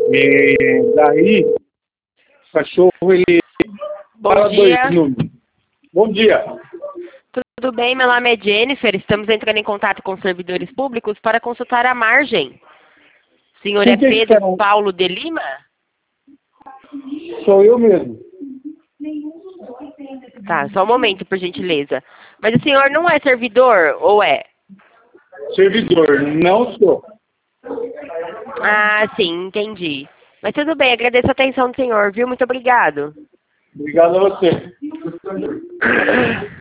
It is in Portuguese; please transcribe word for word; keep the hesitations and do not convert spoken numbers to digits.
E daí, o cachorro, ele... Bom fala dia. dois números. Bom dia. Tudo bem? Meu nome é Jennifer. Estamos entrando em contato com os servidores públicos para consultar a margem. O senhor Quem é que Pedro está? Paulo de Lima? Sou eu mesmo. Tá, só um momento, por gentileza. Mas o senhor não é servidor, ou é? Servidor, não sou. Ah, sim, entendi. Mas tudo bem, agradeço a atenção do senhor, viu? Muito obrigado. Obrigado a você.